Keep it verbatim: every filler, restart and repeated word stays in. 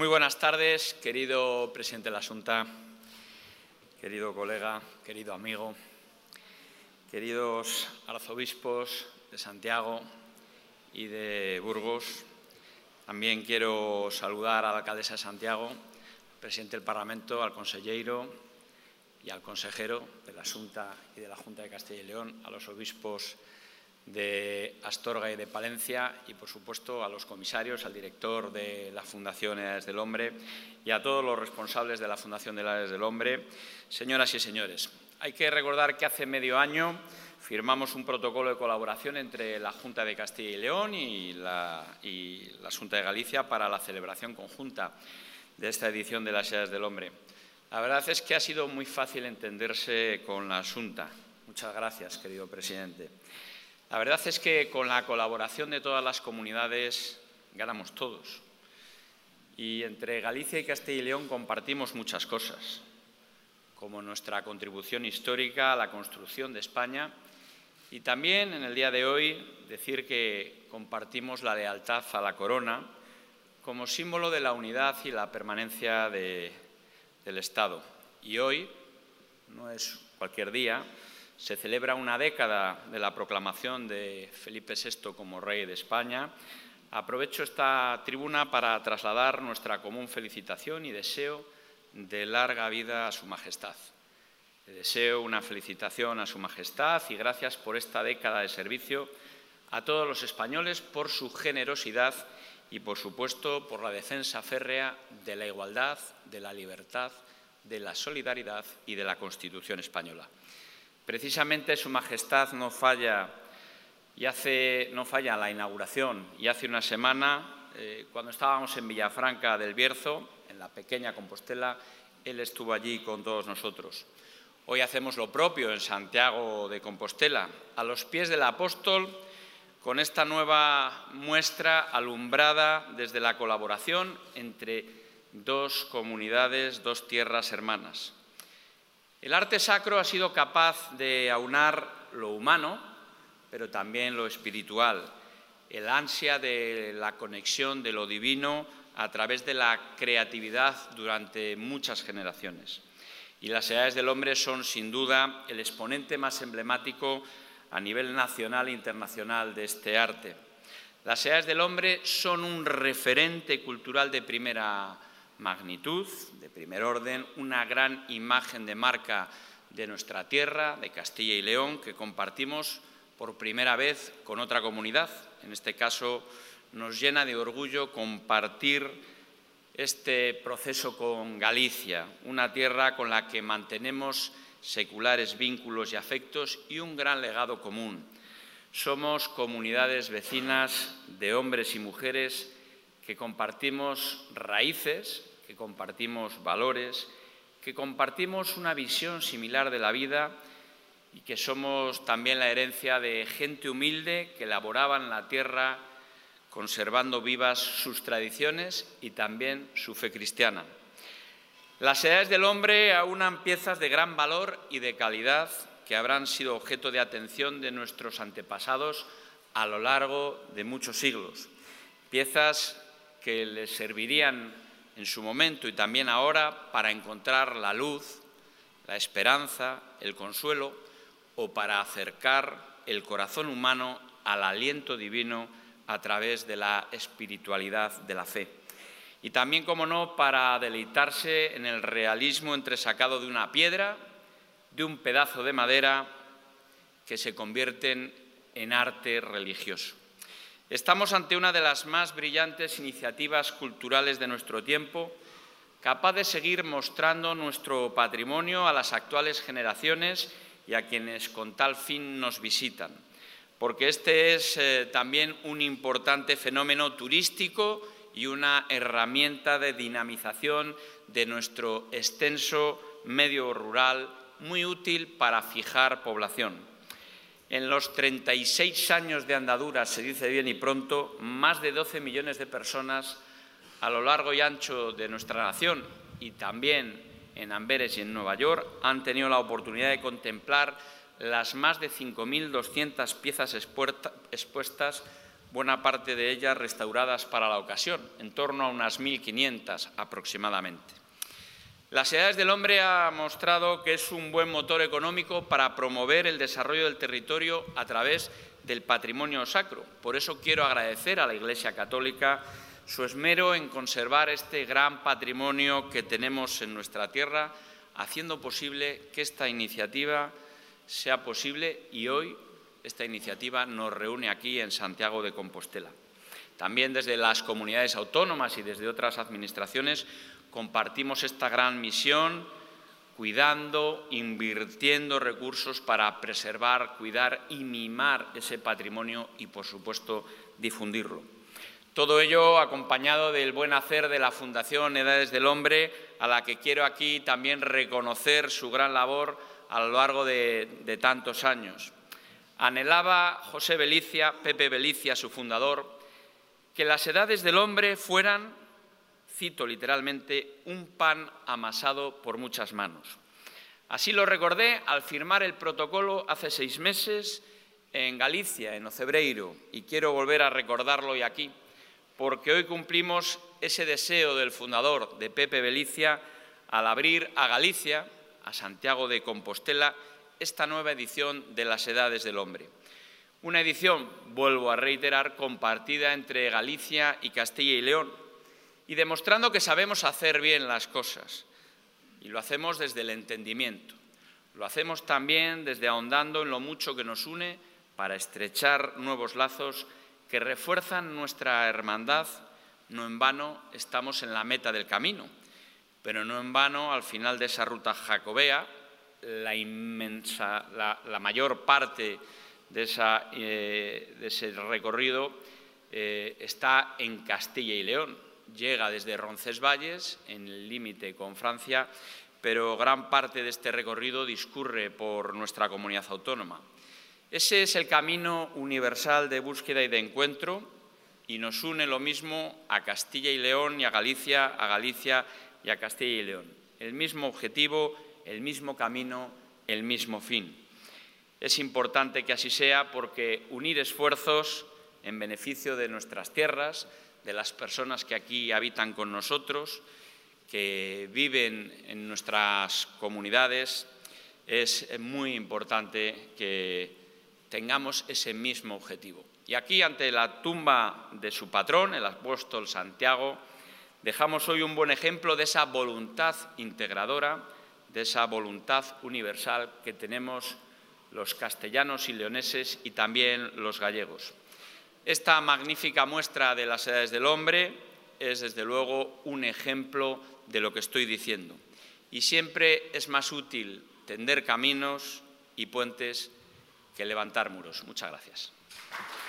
Muy buenas tardes, querido presidente de la Xunta, querido colega, querido amigo, queridos arzobispos de Santiago y de Burgos. También quiero saludar a la alcaldesa de Santiago, al presidente del Parlamento, al consellero y al consejero de la Xunta y de la Junta de Castilla y León, a los obispos de Astorga y de Palencia y, por supuesto, a los comisarios, al director de la Fundación Edades del Hombre y a todos los responsables de la Fundación de Edades del Hombre. Señoras y señores, hay que recordar que hace medio año firmamos un protocolo de colaboración entre la Junta de Castilla y León y la, y la Xunta de Galicia para la celebración conjunta de esta edición de las Edades del Hombre. La verdad es que ha sido muy fácil entenderse con la Xunta. Muchas gracias, querido presidente. La verdad es que con la colaboración de todas las comunidades ganamos todos. Y entre Galicia y Castilla y León compartimos muchas cosas, como nuestra contribución histórica a la construcción de España y también en el día de hoy decir que compartimos la lealtad a la corona como símbolo de la unidad y la permanencia de, del Estado. Y hoy, no es cualquier día, se celebra una década de la proclamación de Felipe sexto como rey de España. Aprovecho esta tribuna para trasladar nuestra común felicitación y deseo de larga vida a Su Majestad. Le deseo una felicitación a Su Majestad y gracias por esta década de servicio a todos los españoles por su generosidad y, por supuesto, por la defensa férrea de la igualdad, de la libertad, de la solidaridad y de la Constitución española. Precisamente Su Majestad no falla, y hace, no falla la inauguración y hace una semana, eh, cuando estábamos en Villafranca del Bierzo, en la pequeña Compostela, él estuvo allí con todos nosotros. Hoy hacemos lo propio en Santiago de Compostela, a los pies del apóstol, con esta nueva muestra alumbrada desde la colaboración entre dos comunidades, dos tierras hermanas. El arte sacro ha sido capaz de aunar lo humano, pero también lo espiritual, el ansia de la conexión de lo divino a través de la creatividad durante muchas generaciones. Y las Edades del Hombre son, sin duda, el exponente más emblemático a nivel nacional e internacional de este arte. Las Edades del Hombre son un referente cultural de primera magnitud, de primer orden, una gran imagen de marca de nuestra tierra, de Castilla y León, que compartimos por primera vez con otra comunidad. En este caso, nos llena de orgullo compartir este proceso con Galicia, una tierra con la que mantenemos seculares vínculos y afectos y un gran legado común. Somos comunidades vecinas de hombres y mujeres que compartimos raíces, que compartimos valores, que compartimos una visión similar de la vida y que somos también la herencia de gente humilde que laboraba en la tierra conservando vivas sus tradiciones y también su fe cristiana. Las Edades del Hombre aunan piezas de gran valor y de calidad que habrán sido objeto de atención de nuestros antepasados a lo largo de muchos siglos. Piezas que les servirían en su momento y también ahora para encontrar la luz, la esperanza, el consuelo o para acercar el corazón humano al aliento divino a través de la espiritualidad de la fe. Y también, como no, para deleitarse en el realismo entresacado de una piedra, de un pedazo de madera que se convierten en arte religioso. Estamos ante una de las más brillantes iniciativas culturales de nuestro tiempo, capaz de seguir mostrando nuestro patrimonio a las actuales generaciones y a quienes con tal fin nos visitan, porque este es eh, también un importante fenómeno turístico y una herramienta de dinamización de nuestro extenso medio rural, muy útil para fijar población. En los treinta y seis años de andadura, se dice bien y pronto, más de doce millones de personas a lo largo y ancho de nuestra nación y también en Amberes y en Nueva York han tenido la oportunidad de contemplar las más de cinco mil doscientas piezas expuestas buena parte de ellas restauradas para la ocasión, en torno a unas mil quinientas aproximadamente. Las Edades del Hombre ha mostrado que es un buen motor económico para promover el desarrollo del territorio a través del patrimonio sacro. Por eso quiero agradecer a la Iglesia Católica su esmero en conservar este gran patrimonio que tenemos en nuestra tierra, haciendo posible que esta iniciativa sea posible y hoy esta iniciativa nos reúne aquí en Santiago de Compostela. También desde las comunidades autónomas y desde otras administraciones compartimos esta gran misión, cuidando, invirtiendo recursos para preservar, cuidar y mimar ese patrimonio y, por supuesto, difundirlo. Todo ello acompañado del buen hacer de la Fundación Edades del Hombre, a la que quiero aquí también reconocer su gran labor a lo largo de, de tantos años. Anhelaba José Belicia, Pepe Belicia, su fundador, que las Edades del Hombre fueran, cito literalmente, un pan amasado por muchas manos. Así lo recordé al firmar el protocolo hace seis meses en Galicia, en Ocebreiro, y quiero volver a recordarlo hoy aquí, porque hoy cumplimos ese deseo del fundador, de Pepe Belicia, al abrir a Galicia, a Santiago de Compostela, esta nueva edición de las Edades del Hombre. Una edición, vuelvo a reiterar, compartida entre Galicia y Castilla y León, y demostrando que sabemos hacer bien las cosas. Y lo hacemos desde el entendimiento. Lo hacemos también desde ahondando en lo mucho que nos une para estrechar nuevos lazos que refuerzan nuestra hermandad. No en vano estamos en la meta del camino, pero no en vano al final de esa ruta jacobea, la inmensa, la, la mayor parte de, esa, eh, de ese recorrido eh, está en Castilla y León. Llega desde Roncesvalles, en el límite con Francia, pero gran parte de este recorrido discurre por nuestra comunidad autónoma. Ese es el camino universal de búsqueda y de encuentro y nos une lo mismo a Castilla y León y a Galicia, a Galicia y a Castilla y León. El mismo objetivo, el mismo camino, el mismo fin. Es importante que así sea porque unir esfuerzos en beneficio de nuestras tierras, de las personas que aquí habitan con nosotros, que viven en nuestras comunidades, es muy importante que tengamos ese mismo objetivo. Y aquí, ante la tumba de su patrón, el apóstol Santiago, dejamos hoy un buen ejemplo de esa voluntad integradora, de esa voluntad universal que tenemos los castellanos y leoneses y también los gallegos. Esta magnífica muestra de las Edades del Hombre es, desde luego, un ejemplo de lo que estoy diciendo. Y siempre es más útil tender caminos y puentes que levantar muros. Muchas gracias.